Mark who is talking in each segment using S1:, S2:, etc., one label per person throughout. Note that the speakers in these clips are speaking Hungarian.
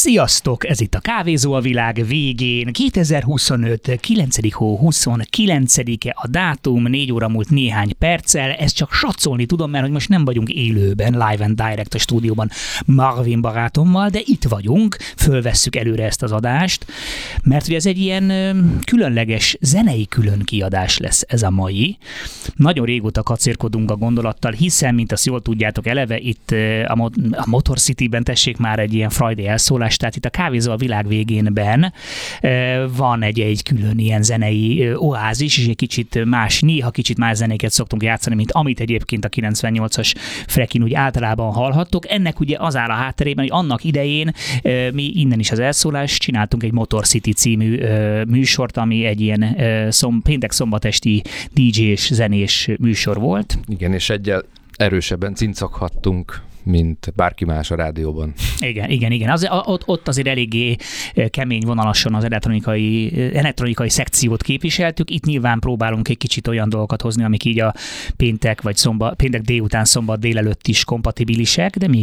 S1: Sziasztok! Ez itt a Kávézó a világ végén. 2025. 9. hó 29-e a dátum, 4 óra múlt néhány perccel. Ezt csak satszolni tudom, mert hogy most nem vagyunk élőben, live and direct a stúdióban Marvin barátommal, de itt vagyunk, fölvesszük előre ezt az adást, mert ugye ez egy ilyen különleges zenei külön kiadás lesz ez a mai. Nagyon régóta kacérkodunk a gondolattal, hiszen, mint azt jól tudjátok eleve, itt a Motor City-ben tessék már egy ilyen Friday elszólás, tehát itt a Kávézó a világ végénben van egy külön ilyen zenei oázis, és egy kicsit más, néha kicsit más zenéket szoktunk játszani, mint amit egyébként a 98-as Frekin úgy általában hallhattok. Ennek ugye az áll a hátterében, hogy annak idején mi innen is az elszólás csináltunk egy Motor City című műsort, ami egy ilyen péntek-szombat esti DJ-s zenés műsor volt.
S2: Igen, és egyel erősebben cincoghattunk, mint bárki más a rádióban.
S1: Igen. Ott azért eléggé kemény vonalason az elektronikai szekciót képviseltük. Itt nyilván próbálunk egy kicsit olyan dolgokat hozni, amik így a péntek délután, szombat délelőtt is kompatibilisek, de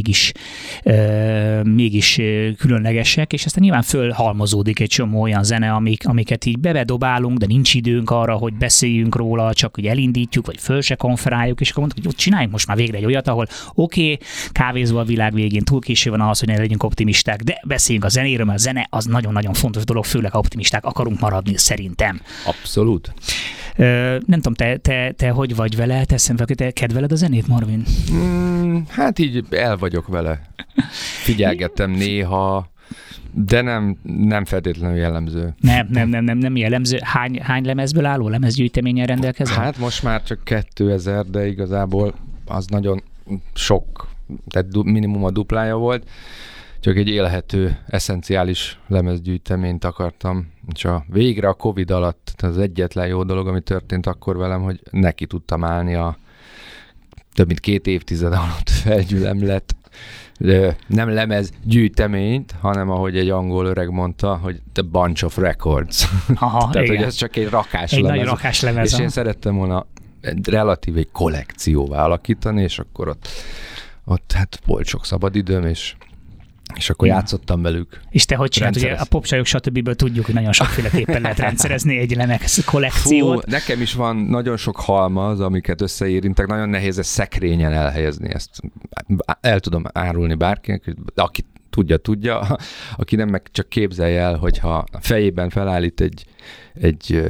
S1: mégis különlegesek, és aztán nyilván fölhalmozódik egy csomó olyan zene, amiket így bebedobálunk, de nincs időnk arra, hogy beszéljünk róla, csak hogy elindítjuk, vagy föl se konferáljuk, és akkor mondtuk, hogy csináljunk most már végre egy olyat, ahol Kávézó a világ végén, túl késő van ahhoz, hogy ne legyünk optimisták, de beszéljünk a zenéről, mert a zene az nagyon-nagyon fontos dolog, főleg optimisták akarunk maradni, szerintem.
S2: Abszolút.
S1: Nem tudom, te hogy vagy vele? Te kedveled a zenét, Marvin?
S2: Hát így el vagyok vele. Figyelgettem néha, de nem feltétlenül jellemző.
S1: Nem jellemző. Hány lemezből álló lemezgyűjteménnyel rendelkezel?
S2: Hát most már csak 2000, de igazából az nagyon sok, tehát minimum a duplája volt, csak egy élhető, eszenciális lemezgyűjteményt akartam, és végre a Covid alatt, az egyetlen jó dolog, ami történt akkor velem, hogy neki tudtam állni a több mint 2 évtized alatt felgyülemlett, nem lemezgyűjteményt, hanem ahogy egy angol öreg mondta, hogy the bunch of records.
S1: Aha,
S2: tehát,
S1: igen.
S2: hogy ez csak egy rakás
S1: egy
S2: lemez.
S1: nagy rakás lemez.
S2: És én szerettem volna relatív egy kollekcióvá alakítani, és akkor ott hát volt sok szabadidőm, és akkor játszottam velük.
S1: És te hogy csináld? Ugye a popsajok stb. Tudjuk, hogy nagyon sokféleképpen lehet rendszerezni egy lemez kollekciót.
S2: Fú, nekem is van nagyon sok halmaz, amiket összeérintek, nagyon nehéz ezt szekrényen elhelyezni. Ezt el tudom árulni bárkinek, aki tudja, aki nem, meg csak képzelje el, hogyha a fejében felállít egy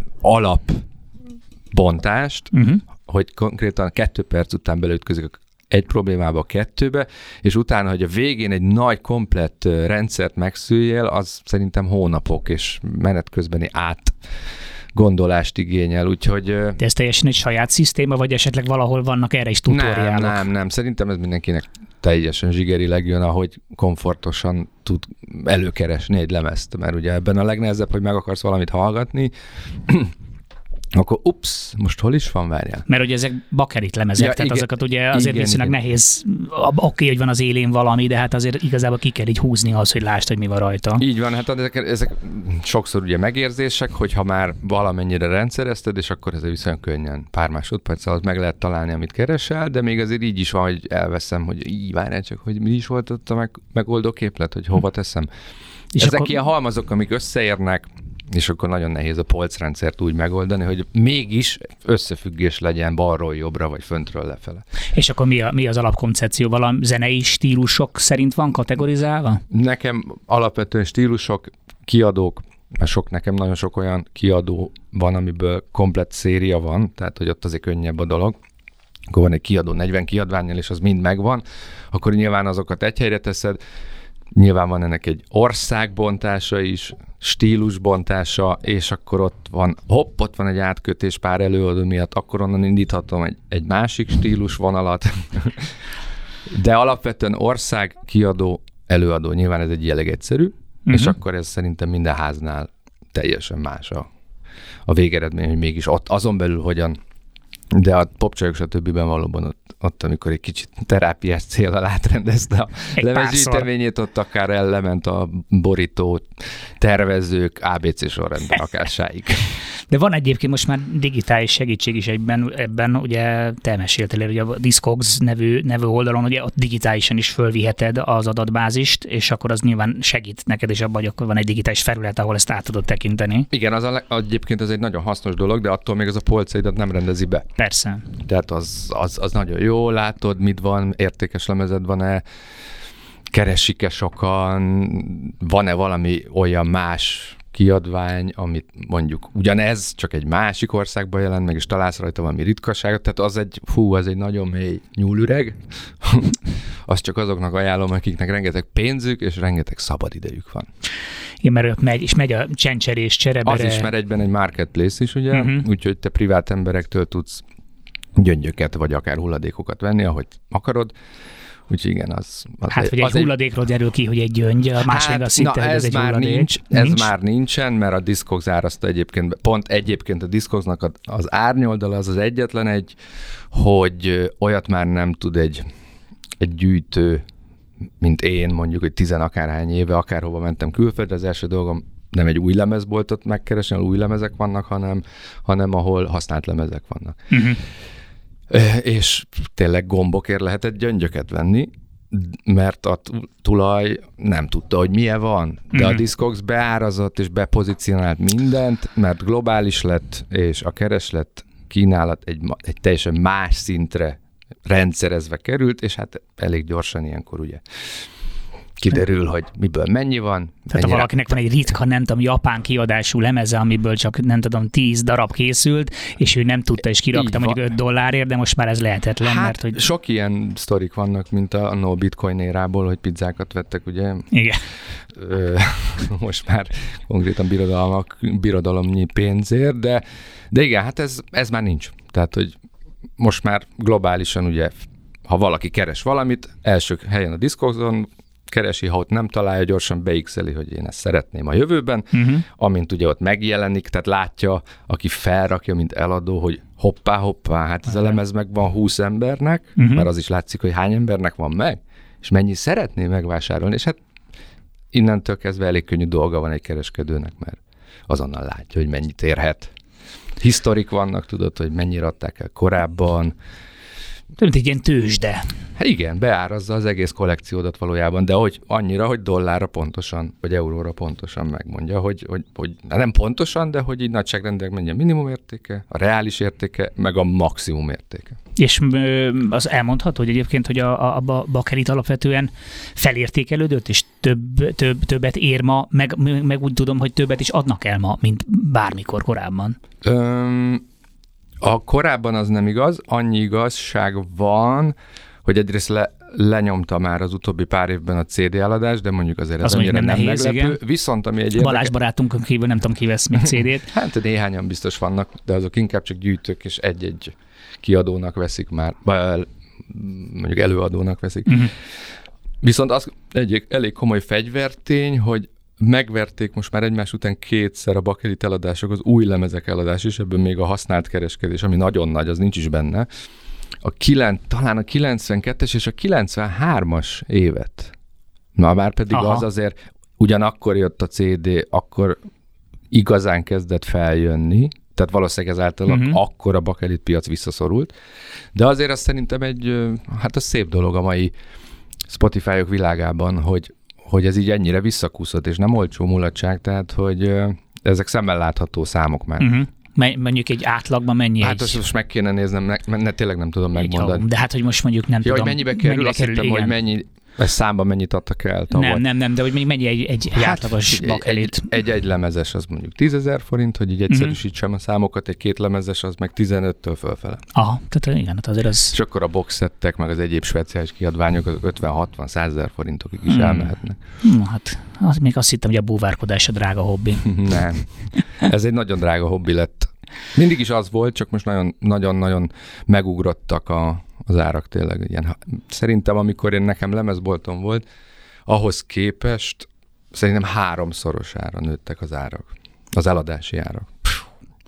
S2: alapbontást, hogy konkrétan 2 perc után belütközik egy problémába a 2-be, és utána, hogy a végén egy nagy, komplett rendszert megszüljél, az szerintem hónapok, és menet közbeni átgondolást igényel, úgyhogy...
S1: De ez teljesen egy saját szisztéma, vagy esetleg valahol vannak erre is tutoriálok?
S2: Nem. Szerintem ez mindenkinek teljesen zsigerileg jön, ahogy komfortosan tud előkeresni egy lemezt, mert ugye ebben a legnehezebb, hogy meg akarsz valamit hallgatni, akkor most hol is van, várjál?
S1: Mert ugye ezek bakerit lemezek, tehát igen, azokat ugye azért viszonylag nehéz, oké, hogy van az élén valami, de hát azért igazából ki kell így húzni az, hogy lásd, hogy mi van rajta.
S2: Így van, hát ezek sokszor ugye megérzések, hogyha már valamennyire rendszerezted, és akkor ez viszonylag könnyen pár másodperc alatt meg lehet találni, amit keresel, de még azért így is van, hogy elveszem, hogy várjál csak, hogy mi is volt ott a megoldó képlet, hogy hova teszem. És ezek ilyen halmazok, amik összeérnek, és akkor nagyon nehéz a polcrendszert úgy megoldani, hogy mégis összefüggés legyen balról jobbra, vagy föntről lefele.
S1: És akkor mi az alapkoncepció? Valami zenei stílusok szerint van kategorizálva?
S2: Nekem alapvetően stílusok, kiadók, mert nekem nagyon sok olyan kiadó van, amiből komplett széria van, tehát hogy ott azért könnyebb a dolog. Akkor van egy kiadó 40 kiadvánnyal, és az mind megvan, akkor nyilván azokat egy helyre teszed. Nyilván van ennek egy országbontása is, stílusbontása, és akkor ott van egy átkötés pár előadó miatt, akkor onnan indíthatom egy másik stílusvonalat. De alapvetően ország, kiadó, előadó, nyilván ez egy jelleg egyszerű, és akkor ez szerintem minden háznál teljesen más a végeredmény, hogy mégis ott azon belül hogyan De a popcsajok stb. Valóban ott, amikor egy kicsit terápiás célral átrendezte a lemezgyűjteményét, ott akár ellement a borító tervezők ABC sorrendben akár sáig.
S1: De van egyébként most már digitális segítség is ebben ugye te meséltél, hogy a Discogs nevű oldalon ugye ott digitálisan is fölviheted az adatbázist, és akkor az nyilván segít neked, és abban, hogy akkor van egy digitális felület, ahol ezt át tudod tekinteni.
S2: Igen, egyébként ez egy nagyon hasznos dolog, de attól még az a polcaidat nem rendezi be.
S1: Persze.
S2: Tehát az nagyon jó, látod, mit van, értékes lemezed van-e, keresik-e sokan, van-e valami olyan más kiadvány, amit mondjuk ugyanez, csak egy másik országban jelent meg, és találsz rajta valami ritkaságot, tehát az egy nagyon mély nyúlüreg. Azt csak azoknak ajánlom, akiknek rengeteg pénzük, és rengeteg szabadidejük van.
S1: Igen, mert megy a csencserés, cserebere.
S2: Az is, mert egyben egy marketplace is, ugye, úgyhogy te privát emberektől tudsz gyöngyöket, vagy akár hulladékokat venni, ahogy akarod. Úgyhogy igen, az
S1: hogy egy hulladékról derül ki, hogy egy gyöngy, a másik azt hitte, hogy ez egy hulladék.
S2: Ez már nincsen, mert a Discogs áraszta egyébként a Discogsnak az árnyoldala az egyetlen hogy olyat már nem tud egy hanem mint én, mondjuk, hogy 10 akárhány éve, akárhova mentem külföldre, az első dolgom nem egy új lemezboltot megkeresni, ahol új lemezek vannak, hanem ahol használt lemezek vannak. És tényleg gombokért lehetett gyöngyöket venni, mert a tulaj nem tudta, hogy milyen van. De a Discogs beárazott és bepozícionált mindent, mert globális lett, és a kereslet kínálat egy teljesen más szintre rendszerezve került, és hát elég gyorsan ilyenkor ugye kiderül, hogy miből mennyi van.
S1: Tehát ha valakinek van egy ritka, nem tudom, japán kiadású lemeze, amiből csak nem tudom, 10 darab készült, és ő nem tudta, és kirakta mondjuk $5, de most már ez lehetetlen.
S2: Hát
S1: mert hogy...
S2: sok ilyen sztorik vannak, mint a bitcoin érából, hogy pizzákat vettek, ugye?
S1: Igen.
S2: Most már konkrétan birodalomnyi pénzért, de igen, hát ez már nincs. Tehát, hogy most már globálisan ugye, ha valaki keres valamit, első helyen a Discogson keresi, ha ott nem találja, gyorsan beixeli, hogy én ezt szeretném a jövőben, amint ugye ott megjelenik, tehát látja, aki felrakja, mint eladó, hogy hoppá, hát ez a lemez megvan 20 embernek, mert az is látszik, hogy hány embernek van meg, és mennyi szeretné megvásárolni, és hát innentől kezdve elég könnyű dolga van egy kereskedőnek, mert azonnal látja, hogy mennyit érhet. Historik vannak, tudod, hogy mennyire adták el korábban.
S1: Mint egy ilyen tőzsde.
S2: Hát igen, beárazza az egész kollekciódat valójában, de hogy annyira, hogy dollárra pontosan, vagy euróra pontosan megmondja, hogy nem pontosan, de hogy így nagyságrendek mennyi a minimum értéke, a reális értéke, meg a maximum értéke.
S1: És az elmondható, hogy egyébként, hogy a bakelit alapvetően felértékelődött, és többet ér ma, meg úgy tudom, hogy többet is adnak el ma, mint bármikor korábban.
S2: A korábban az nem igaz, annyi igazság van, hogy egyrészt lenyomta már az utóbbi pár évben a CD eladás, de mondjuk azért ez annyira nem nehéz, meglepő. Igen. Viszont ami egy
S1: Balázs barátunkon kívül nem tudom, ki vesz még CD-t.
S2: Hát néhányan biztos vannak, de azok inkább csak gyűjtők, és egy-egy kiadónak veszik már, mondjuk előadónak veszik. Viszont az egy elég komoly fegyvertény, hogy megverték most már egymás után 2-szer a bakelit eladások, az új lemezek eladás is, ebből még a használt kereskedés, ami nagyon nagy, az nincs is benne. Talán a 92-es és a 93-as évet. Már pedig az azért, ugyanakkor jött a CD, akkor igazán kezdett feljönni, tehát valószínűleg ezáltal akkor a bakelit piac visszaszorult. De azért az szerintem hát az szép dolog a mai Spotify-ok világában, hogy ez így ennyire visszakúszott, és nem olcsó mulatság, tehát hogy ezek szemmel látható számok már.
S1: Mondjuk egy átlagban mennyi?
S2: Hát azt most meg kéne néznem, tényleg nem tudom megmondani.
S1: De hát, hogy most mondjuk nem tudom.
S2: Hogy mennyibe kerül, azt hittem, hogy mennyi, ez számban mennyit adtak el tavaly.
S1: Nem, de hogy mennyi egy átlagos bakelit?
S2: Egy lemezes az mondjuk 10 000 forint, hogy így egyszerűsítsem a számokat, egy 2 lemezes az meg 15-től fölfele.
S1: Aha, tehát igen, hát azért az...
S2: És akkor a boxsettek, meg az egyéb speciális kiadványok az 50-60-100 000 forintokig is elmehetnek.
S1: Hát még azt hittem, hogy a búvárkodás a drága hobbi.
S2: Nem, ez egy nagyon drága hobbi lett. Mindig is az volt, csak most nagyon-nagyon megugrottak az árak tényleg. Ilyen, szerintem, amikor nekem lemezboltom volt, ahhoz képest szerintem 3-szorosára nőttek az árak, az eladási árak.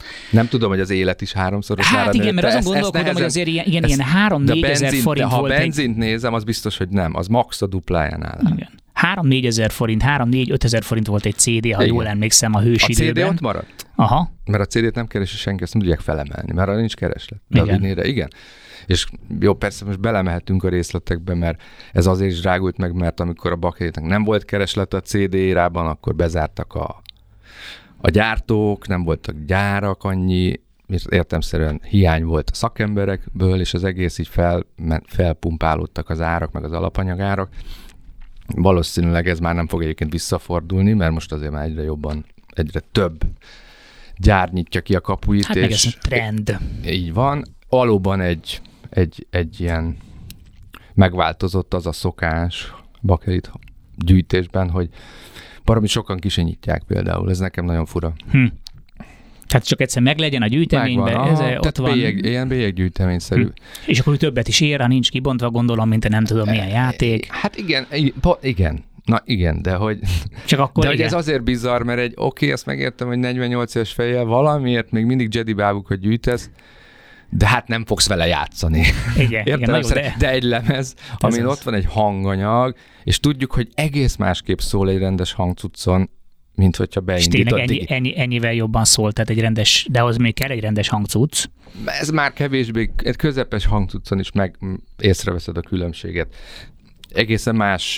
S2: Nem tudom, hogy az élet is 3-szorosára
S1: Hát igen,
S2: nőtte.
S1: mert azon gondolkodom, hogy azért ilyen 3-4 ezer forint
S2: ha
S1: volt.
S2: Ha benzint nézem, az biztos, hogy nem. Az max a duplájánál.
S1: Igen. 3-4 ezer forint, 3-4-5 ezer forint volt egy CD, ha jól emlékszem a hősidőben.
S2: A CD ott maradt?
S1: Aha.
S2: Mert a CD-t nem keresi senki, azt nem tudják felemelni, mert arra nincs kereslet. De igen. A vinére, igen. És jó, persze most belemehetünk a részletekbe, mert ez azért is drágult meg, mert amikor a bakelitnek nem volt kereslet a CD érában, akkor bezártak a gyártók, nem voltak gyárak annyi, értelemszerűen hiány volt a szakemberekből, és az egész így felpumpálódtak az árak, meg az alapanyagárak. Valószínűleg ez már nem fog egyébként visszafordulni, mert most azért már egyre több gyár nyitja ki a kapuit.
S1: Hát
S2: és
S1: meg ez a trend.
S2: Így van. Valóban egy ilyen megváltozott az a szokás bakelit gyűjtésben, hogy baromi sokan kisenyítják például. Ez nekem nagyon fura.
S1: Tehát csak egyszer meglegyen a gyűjteményben, ott van.
S2: Ilyen bélyeggyűjteményszerű.
S1: És akkor többet is ér, ha nincs kibontva, gondolom, mint nem tudom milyen játék.
S2: Hát igen. Na igen, de hogy,
S1: csak akkor
S2: hogy ez azért bizarr, mert azt megértem, hogy 48 éves fejjel valamiért még mindig Jedi bábukat gyűjtesz, de hát nem fogsz vele játszani.
S1: Igen,
S2: de egy lemez, amin ott van egy hanganyag, és tudjuk, hogy egész másképp szól egy rendes hangcuccon, mint hogyha beindítod.
S1: És tényleg ennyivel jobban szól, tehát egy rendes, de ahhoz még kell egy rendes hangcucc.
S2: Ez már kevésbé, egy közepes hangcuccon is meg észreveszed a különbséget. Egészen más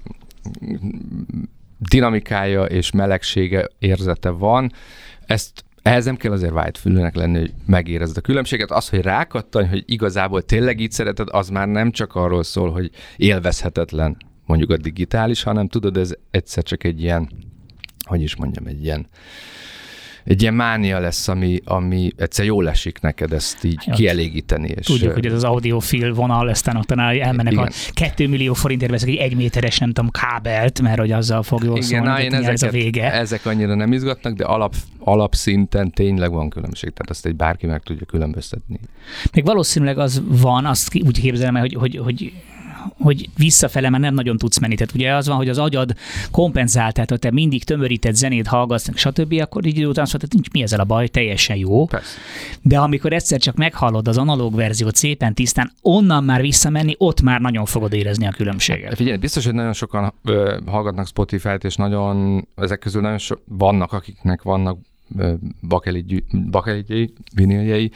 S2: dinamikája és melegsége érzete van. Ehhez nem kell azért vágyfülőnek lenni, hogy megérezd a különbséget. Az, hogy rákattanj, hogy igazából tényleg így szereted, az már nem csak arról szól, hogy élvezhetetlen mondjuk a digitális, hanem tudod, ez egyszer csak egy ilyen, hogy is mondjam, egy ilyen mánia lesz, ami egyszer jól esik neked ezt így kielégíteni. És
S1: tudjuk, hogy ez az audiofil vonal, aztán ott elmennek igen. A 2 millió forintért veszek egy 1 méteres, nem tudom, kábelt, mert hogy azzal fog jól szólni, ez a vége.
S2: Ezek annyira nem izgatnak, de alapszinten tényleg van különbség, tehát azt egy bárki meg tudja különböztetni.
S1: Még valószínűleg az van, azt úgy képzelem el, hogy visszafele már nem nagyon tudsz menni. Tehát ugye az van, hogy az agyad kompenzál, tehát ha te mindig tömörített zenét hallgatsz, stb., akkor így idő után azt mondod, nincs mi ezzel a baj, teljesen jó.
S2: Persze.
S1: De amikor egyszer csak meghallod az analóg verziót szépen tisztán, onnan már visszamenni, ott már nagyon fogod érezni a különbséget.
S2: Figyelj, biztos, hogy nagyon sokan hallgatnak Spotify-t, és nagyon, ezek közül nagyon vannak, akiknek vannak bakelitjei, viniljei.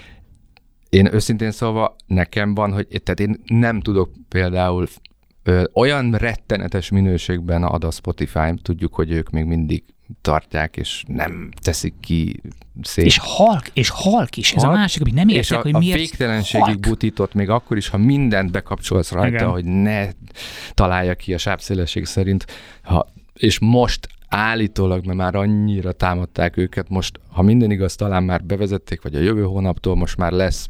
S2: Én őszintén szólva nekem van, hogy tehát én nem tudok például olyan rettenetes minőségben ad a Spotify, tudjuk, hogy ők még mindig tartják, és nem teszik ki szép.
S1: És halk is, ez a másik, amit nem értek, hogy miért
S2: a végtelenségig butított, még akkor is, ha mindent bekapcsolsz rajta, igen. Hogy ne találja ki a sápszélesség szerint, és most állítólag, mert már annyira támadták őket, most, ha minden igaz, talán már bevezették, vagy a jövő hónaptól most már lesz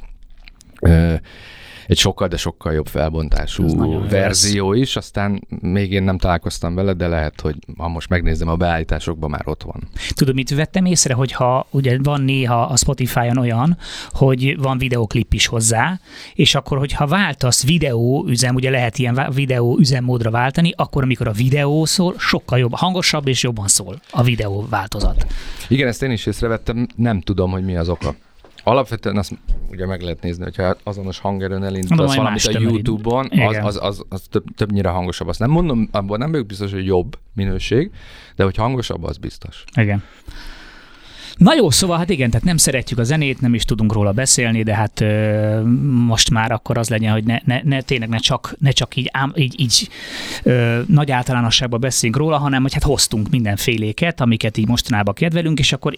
S2: egy sokkal, de sokkal jobb felbontású verzió is, aztán még én nem találkoztam vele, de lehet, hogy ha most megnézem a beállításokban, már ott van.
S1: Tudod, mit vettem észre, hogyha ugye van néha a Spotify-on olyan, hogy van videoklip is hozzá, és akkor, hogyha váltasz videóüzem, ugye lehet ilyen videó üzemmódra váltani, akkor amikor a videó szól, sokkal jobb, hangosabb és jobban szól a videó változat.
S2: Igen, ezt én is észrevettem, nem tudom, hogy mi az oka. Alapvetően azt ugye meg lehet nézni, hogyha azonos hangerőn elindítasz valamit a YouTube-on, az többnyire hangosabb. Azt nem mondom, abban nem vagyok biztos, hogy jobb minőség, de hogy hangosabb, az biztos.
S1: Igen. Na jó, szóval hát igen, tehát nem szeretjük a zenét, nem is tudunk róla beszélni, de hát most már akkor az legyen, hogy tényleg ne csak így nagy általánosságban beszéljünk róla, hanem hogy hát hoztunk mindenféléket, amiket így mostanában kedvelünk, és akkor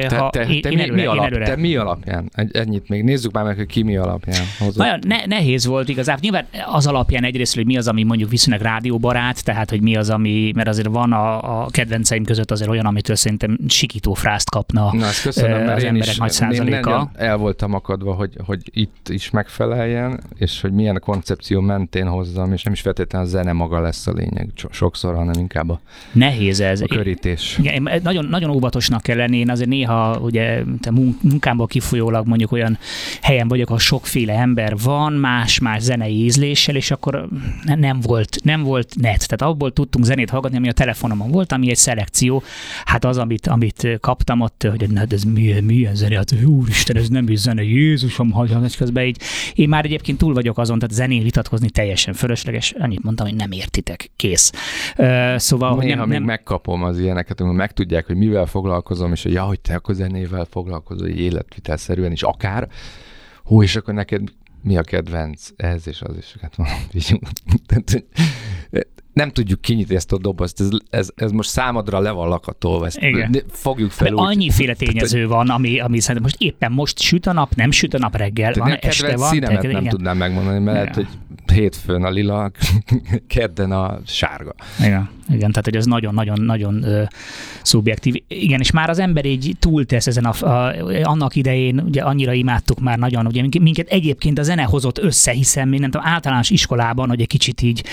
S2: Te mi alapján? Ennyit még nézzük már meg, hogy ki mi alapján hozott.
S1: Nagyon nehéz volt igazából. Nyilván az alapján egyrészt, hogy mi az, ami mondjuk viszonylag rádióbarát, tehát hogy mi az, ami, mert azért van a kedvenceim között azért olyan, amitől szerintem sikító frászt kapna.
S2: Na, ezt köszönöm, mert
S1: az emberek nagy százaléka.
S2: El voltam akadva, hogy itt is megfeleljen, és hogy milyen a koncepció mentén hozzam, és nem is feltétlenül a zene maga lesz a lényeg sokszor, hanem inkább a körítés.
S1: Igen, nagyon, nagyon óvatosnak kell lenni. Én azért néha ugye munkámból kifolyólag mondjuk olyan helyen vagyok, ahol sokféle ember van, más-más zenei ízléssel, és akkor nem volt net. Tehát abból tudtunk zenét hallgatni, ami a telefonomon volt, ami egy szelekció. Hát az, amit kaptam ott hogy hát ez milyen zene, hát úristen, ez nem is zene, Jézusom, hagyjam, és közben így. Én már egyébként túl vagyok azon, tehát zenén vitatkozni teljesen fölösleges, annyit mondtam, hogy nem értitek, kész. Szóval, hogy
S2: néha még megkapom az ilyeneket, amikor megtudják, hogy mivel foglalkozom, és hogy ja, hogy te akkor zenével foglalkozol, hogy életvitelszerűen is akár. Hú, és akkor neked mi a kedvenc? Ez és az is. Hát nem tudjuk kinyitni ezt a dobozt, ez most számadra le van lakatolva, ezt fogjuk fel úgy.
S1: Annyiféle tényező van, ami szerintem most süt a nap, nem süt a nap reggel, van, este van.
S2: Színemet nem tudnám megmondani, mert lehet, hogy hétfőn a lila, kedden a sárga.
S1: Igen, tehát hogy ez nagyon-nagyon szubjektív. Igen, és már az ember így túltesz ezen annak idején, ugye annyira imádtuk már nagyon, ugye minket egyébként a zene hozott össze, hiszen mi nem tudom, általános iskolában, hogy egy kicsit így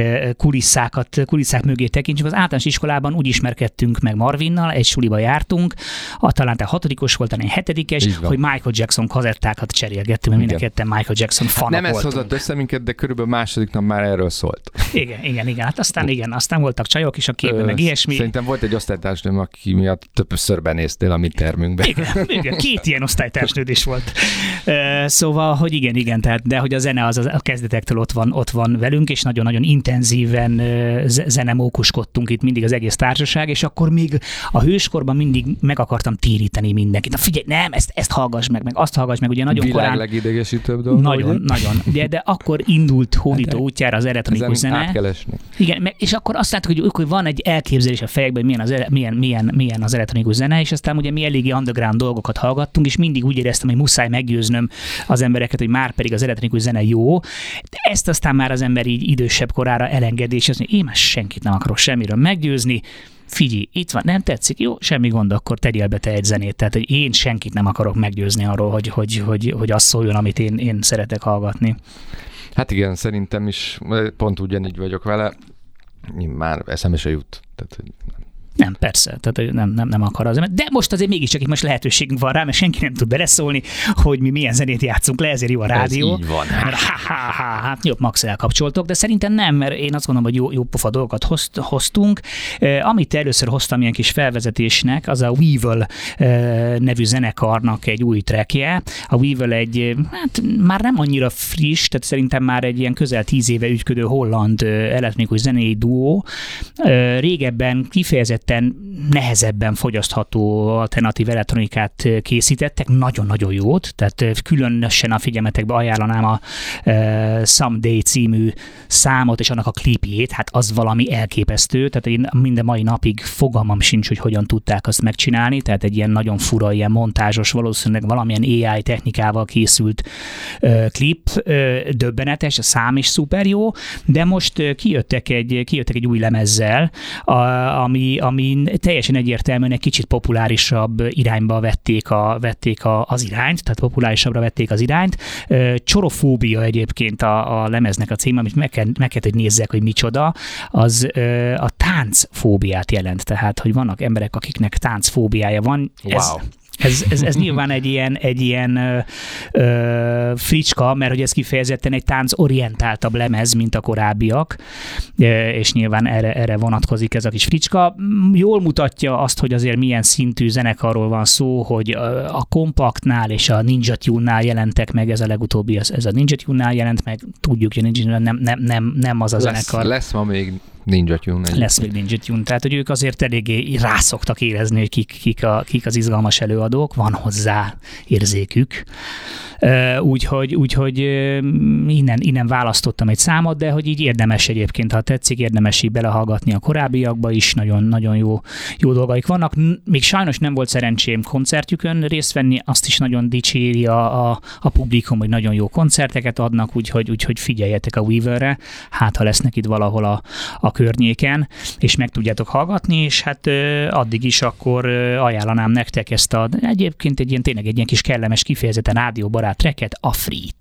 S1: kulisszák mögé tekintsünk, az általános iskolában úgy ismerkedtünk meg Marvinnal, egy suliba jártunk, talán te 6-os voltál, én 7-es, hogy Michael Jackson kazettákat cserélgettünk, mert mind a ketten Michael Jackson fanok voltunk.
S2: Nem ez hozott össze minket, de körülbelül második nap már erről szólt.
S1: Igen. Hát aztán voltak csajok is a képben, meg ilyesmi.
S2: Szerintem volt egy osztálytársnőm, aki miatt többször benéztél a mi termünkbe.
S1: Igen, 2 ilyen osztálytársnőd is volt. Szóval, hogy igen, tehát, de hogy a zene az a kezdetektől ott van velünk, és nagyon-nagyon intenzíven zenemókuskodtunk itt mindig az egész társaság, és akkor még a hőskorban mindig meg akartam téríteni mindenkit. Na figyelj, nem, ezt hallgass meg azt hallgass meg, ugye nagyon korán.
S2: Világ legidegesítőbb dolog.
S1: Nagyon. De akkor indult hódító útjára az elektronikus zene. Igen, és akkor azt láttuk, hogy van egy elképzelés a fejekben, milyen az elektronikus zene, és aztán ugye mi eléggé underground dolgokat hallgattunk, és mindig úgy éreztem, hogy muszáj meggyőznöm az embereket, hogy már pedig az elektronikus zene jó. De ezt aztán már az ember így idősebb korára elengedi, és azt mondja, én már senkit nem akarok semmiről meggyőzni. Figyelj, itt van, nem tetszik, jó, semmi gond, akkor tegyél be te egy zenét. Tehát, hogy én senkit nem akarok meggyőzni arról, hogy az szóljon, amit én szeretek hallgatni.
S2: Hát igen, szerintem is pont ugyanígy vagyok vele. Már eszembe se jut. Tehát, hogy
S1: nem, persze, tehát nem akar az. De most azért mégiscsak itt most lehetőségünk van rá, mert senki nem tud beleszólni, hogy mi milyen zenét játszunk le, ezért jó a rádió.
S2: Ez így van.
S1: Hát jobb, max elkapcsoltok, de szerintem nem, mert én azt gondolom, hogy jó pofa dolgokat hoztunk. Amit először hoztam ilyen kis felvezetésnek, az a Weevil nevű zenekarnak egy új trackje. A Weevil egy, hát már nem annyira friss, tehát szerintem már egy ilyen közel 10 éve ügyködő holland elektronikus zenei duó. Régebben kifejezetten nehezebben fogyasztható alternatív elektronikát készítettek, nagyon-nagyon jót, tehát különösen a figyelmetekbe ajánlanám a Someday című számot és annak a klipjét, hát az valami elképesztő, tehát én minden mai napig fogalmam sincs, hogy hogyan tudták azt megcsinálni, tehát egy ilyen nagyon fura, ilyen montázsos, valószínűleg valamilyen AI technikával készült klip, döbbenetes, a szám is szuper jó, de most kijöttek egy új lemezzel, ami teljesen egyértelműen egy kicsit populárisabb irányba vették az irányt, tehát populárisabbra vették az irányt. Csorofóbia egyébként a lemeznek a címe, amit meg kell, hogy nézzek, hogy micsoda, az a táncfóbiát jelent, tehát, hogy vannak emberek, akiknek táncfóbiája van.
S2: Wow.
S1: Ez nyilván egy ilyen fricska, mert hogy ez kifejezetten egy táncorientáltabb lemez, mint a korábbiak, és nyilván erre vonatkozik ez a kis fricska. Jól mutatja azt, hogy azért milyen szintű zenekarról van szó, hogy a Compactnál és a Ninja Tune-nál jelentek meg, ez a legutóbbi, ez a Ninja Tune-nál jelent meg, tudjuk, hogy a Ninja Tune nem az a zenekar.
S2: Lesz ma még Ninja Tune.
S1: Lesz még Ninja Tune, tehát hogy ők azért eléggé rászoktak érezni, hogy kik az izgalmas előadók, van hozzá érzékük. Úgyhogy innen választottam egy számot, de hogy így érdemes egyébként, ha tetszik, érdemes így belehallgatni a korábbiakba is, nagyon jó dolgaik vannak. Még sajnos nem volt szerencsém koncertjükön részt venni, azt is nagyon dicséri a publikum, hogy nagyon jó koncerteket adnak, úgyhogy figyeljetek a Weaverre, hát ha lesznek itt valahol a környéken, és meg tudjátok hallgatni, és hát addig is akkor ajánlanám nektek ezt egyébként tényleg egy ilyen kis kellemes, kifejezetten rádióbarát tracket, a Free-t.